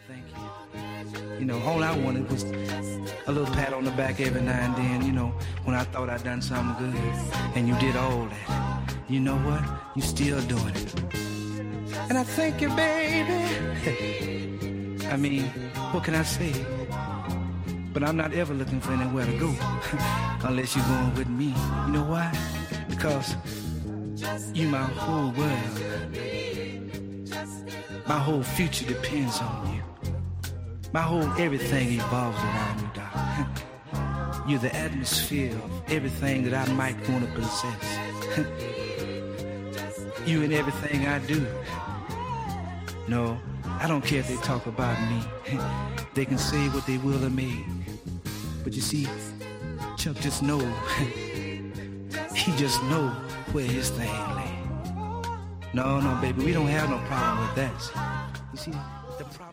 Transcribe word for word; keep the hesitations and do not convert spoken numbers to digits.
thank you. You know, all I wanted was a little pat on the back every now and then, you know, when I thought I'd done something good. And you did all that. You know what? You still doing it. And I thank you, baby. I mean, what can I say? But I'm not ever looking for anywhere to go unless you're going with me. You know why? Because you my whole world. My whole future depends on you. My whole everything evolves around you, darling. You're the atmosphere of everything that I might want to possess. You and everything I do. No, I don't care if they talk about me. They can say what they will of me. But you see, Chuck just know. He just know where his thing lay. No, no, baby, we don't have no problem with that. You see, the problem